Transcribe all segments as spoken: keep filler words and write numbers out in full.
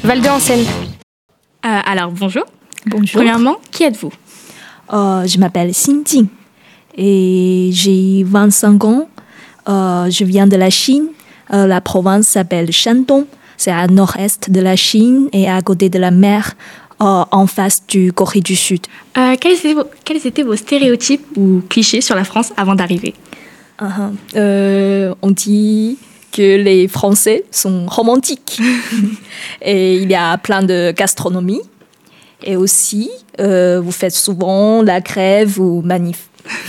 Val de Hansen. Euh, alors, bonjour. Bonjour. Premièrement, qui êtes-vous? Euh, je m'appelle Xin Jing et j'ai vingt-cinq ans. Euh, je viens de la Chine. Euh, la province s'appelle Shandong. C'est à nord-est de la Chine et à côté de la mer, euh, en face du Corée du Sud. Euh, quels, étaient vos, quels étaient vos stéréotypes ou clichés sur la France avant d'arriver? Uh-huh. Euh, on dit que les Français sont romantiques. Et il y a plein de gastronomie. Et aussi, euh, vous faites souvent la grève ou manif.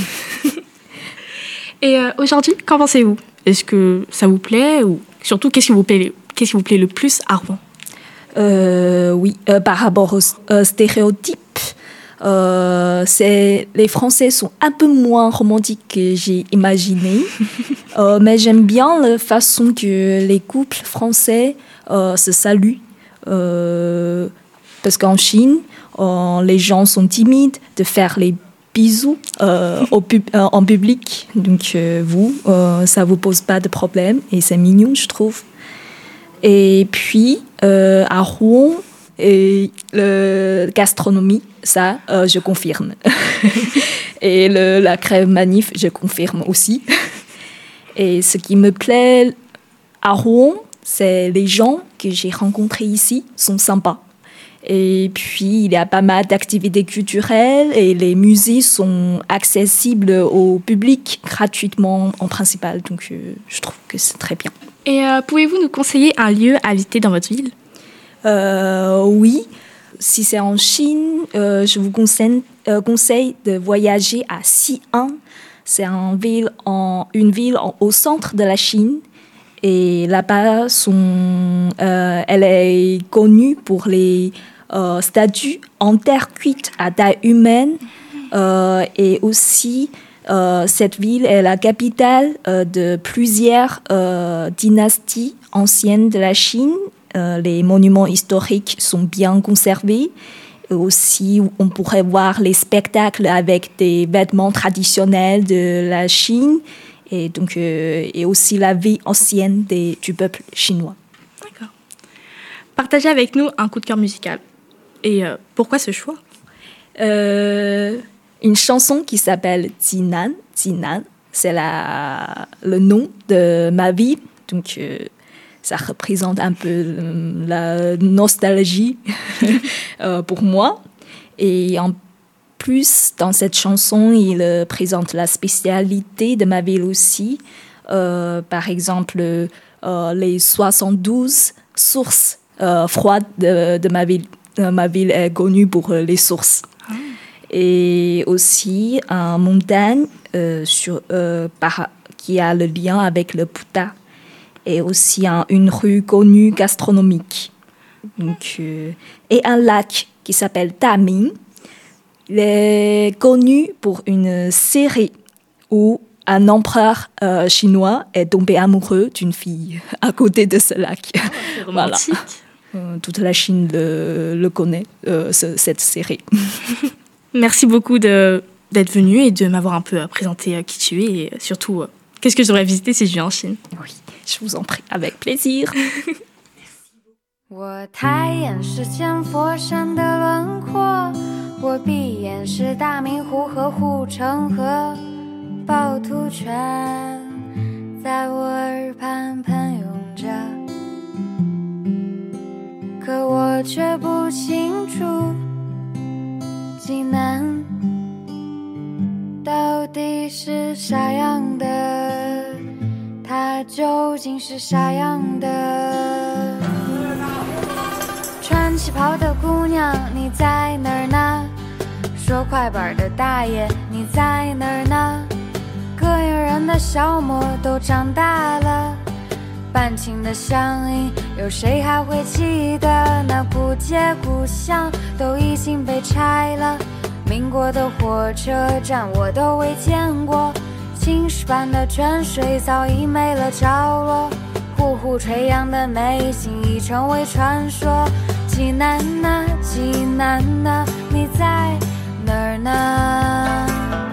Et euh, aujourd'hui, qu'en pensez-vous? Est-ce que ça vous plaît? Ou surtout, qu'est-ce qui vous plaît, qu'est-ce qui vous plaît le plus à Rouen? euh, Oui, euh, par rapport aux euh, stéréotypes, euh, c'est, les Français sont un peu moins romantiques que j'ai imaginé. euh, mais j'aime bien la façon que les couples français euh, se saluent. Euh, parce qu'en Chine, euh, les gens sont timides de faire les bisous euh, au pub- euh, en public. Donc euh, vous, euh, ça ne vous pose pas de problème et c'est mignon, je trouve. Et puis, euh, à Rouen, et la gastronomie, ça, euh, je confirme. Et le, la crève manif, je confirme aussi. Et ce qui me plaît à Rouen, c'est les gens que j'ai rencontrés ici sont sympas. Et puis, il y a pas mal d'activités culturelles et les musées sont accessibles au public gratuitement en principal. Donc, euh, je trouve que c'est très bien. Et euh, pouvez-vous nous conseiller un lieu à visiter dans votre ville? euh, Oui, si c'est en Chine, euh, je vous conseille, euh, conseille de voyager à Xi'an. C'est une ville, en, une ville en, au centre de la Chine. Et là-bas, son, euh, elle est connue pour les euh, statues en terre cuite à taille humaine. Euh, et aussi, euh, cette ville est la capitale euh, de plusieurs euh, dynasties anciennes de la Chine. Euh, les monuments historiques sont bien conservés. Et aussi, on pourrait voir les spectacles avec des vêtements traditionnels de la Chine. Et, donc, euh, et aussi la vie ancienne des, du peuple chinois. D'accord. Partagez avec nous un coup de cœur musical. Et euh, pourquoi ce choix? euh, Une chanson qui s'appelle Jinan. Jinan, c'est la, le nom de ma ville. Donc, euh, ça représente un peu la nostalgie euh, pour moi. Et en plus, dans cette chanson, il euh, présente la spécialité de ma ville aussi. Euh, par exemple, euh, les soixante-douze sources euh, froides de, de ma ville. Euh, ma ville est connue pour euh, les sources. Ah. Et aussi, une montagne euh, sur, euh, par, qui a le lien avec le Bouddha. Et aussi un, une rue connue gastronomique. Donc, euh, et un lac qui s'appelle Daming. Il est connu pour une série où un empereur euh, chinois est tombé amoureux d'une fille à côté de ce lac. C'est romantique. Voilà. Euh, toute la Chine le, le connaît, euh, ce, cette série. Merci beaucoup de, d'être venu et de m'avoir un peu présenté euh, qui tu es et surtout, euh, qu'est-ce que je devrais visiter si je viens en Chine. Oui, je vous en prie, avec plaisir. 我抬眼是见佛山的轮廓，我闭眼是大明湖和护城河，趵突泉在我耳畔喷涌着，可我却不清楚济南到底是啥样的，它究竟是啥样的？穿旗袍的姑娘，你在哪儿呢？说快板的大爷，你在哪儿呢？膈应人的小模都长大了，半情的乡音，有谁还会记得？那古街古巷都已经被拆了，民国的火车站我都未见过，青石般的泉水早已没了着落，呼呼垂杨的美景已成为传说。济南啊，济南啊，你在哪儿呢？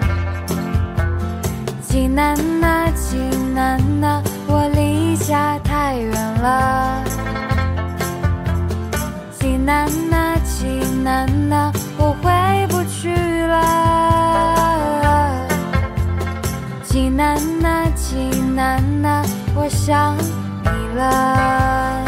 济南啊，济南啊，我离家太远了。 南啊，济南啊，我回不去了。济南啊，济南啊，我想你了。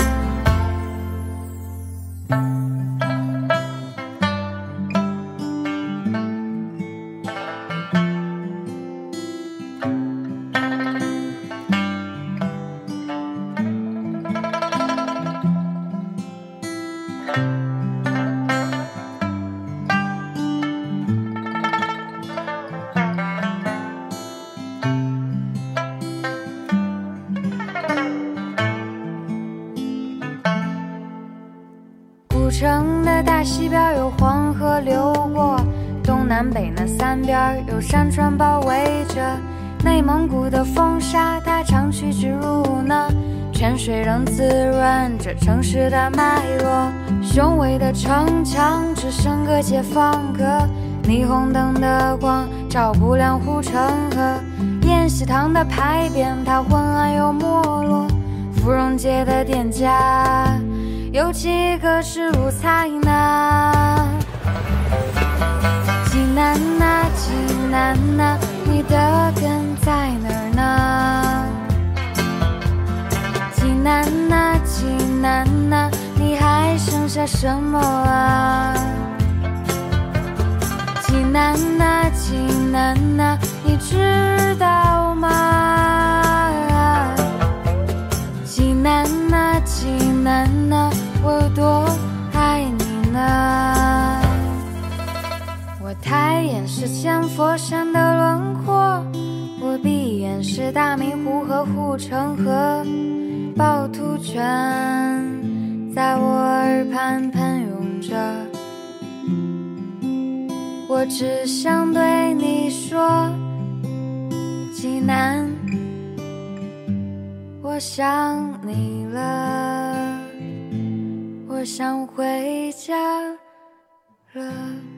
古城的大西边有黄河流过，东南北那三边有山川包围着。内蒙古的风沙它长驱直入呢，泉水仍滋润这城市的脉络。雄伟的城墙只剩个解放阁，霓虹灯的光照不亮护城河。宴喜堂的牌匾它昏暗又没落，芙蓉街的店家有几个是如菜呢？济南啊，济南啊，你的根在哪儿呢？济南啊，济南啊，你还剩下什么啊？济南啊，济南啊，你知道吗？济南啊，济南啊，我有多爱你呢？我抬眼是见佛山的轮廓，我闭眼是大明湖和护城河，趵突泉在我耳畔喷涌着，我只想对你说，济南，我想你了，我想回家了。